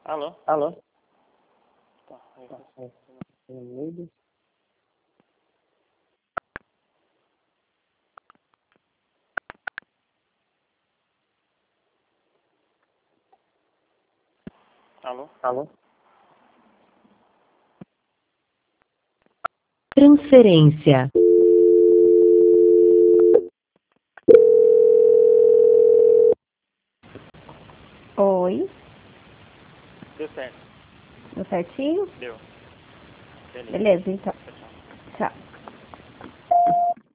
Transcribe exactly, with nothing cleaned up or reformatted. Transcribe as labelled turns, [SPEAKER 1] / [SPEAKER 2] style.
[SPEAKER 1] Alô?
[SPEAKER 2] Alô?
[SPEAKER 1] Tá, aí.
[SPEAKER 2] Tá, é. Amigo?
[SPEAKER 1] Alô?
[SPEAKER 2] Alô?
[SPEAKER 3] Transferência.
[SPEAKER 4] Oi,
[SPEAKER 1] Deu certo.
[SPEAKER 4] deu certinho?
[SPEAKER 1] Deu. Beleza.
[SPEAKER 4] Beleza, então.